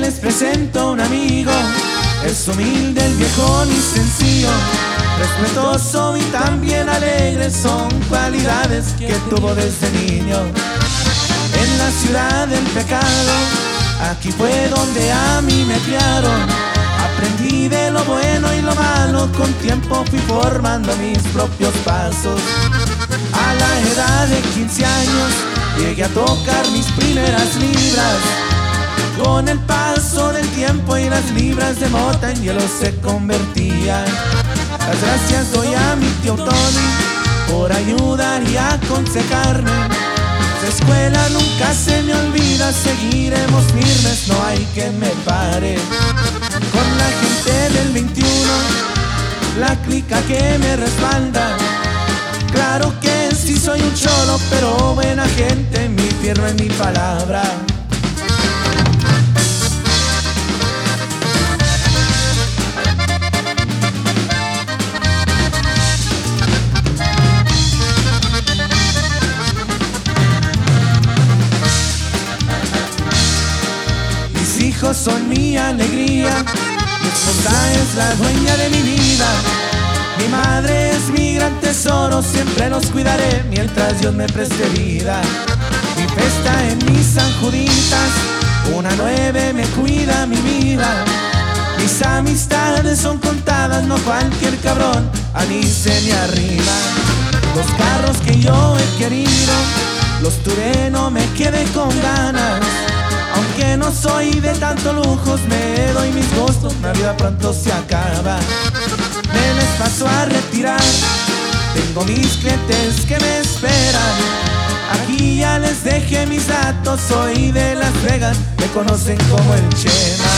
les presento un amigo. Es humilde, el viejón y sencillo, respetuoso y también alegre. Son cualidades que tuvo desde niño. En la ciudad del pecado, aquí fue donde a mí me criaron. Aprendí de lo bueno y lo malo, con tiempo fui formando mis propios pasos. A la edad de 15 años llegué a tocar mis primeras libras. Con el paso del tiempo y las libras de mota en hielo se convertían. Las gracias doy a mi tío Tony por ayudar y aconsejarme. Su escuela nunca se me olvida, seguiremos firmes, no hay que me pare. Con la gente del 21, la clica que me respalda. Claro que sí soy un cholo, pero buena gente, mi firme en mi palabra. Mis hijos son mi alegría, mi esposa es la dueña de mi vida. Mi madre es mi gran tesoro, siempre los cuidaré mientras Dios me preste vida. Mi festa en mis San Juditas, una 9 me cuida mi vida. Mis amistades son contadas, no cualquier cabrón a mí se me arrima. Los carros que yo he querido, los tuve, no me quedé con ganas. Aunque no soy de tanto lujos, me doy mis gustos, la vida pronto se acaba. Me les paso a retirar, tengo mis clientes que me esperan. Aquí ya les dejé mis datos, soy de Las Vegas, me conocen como el Chema.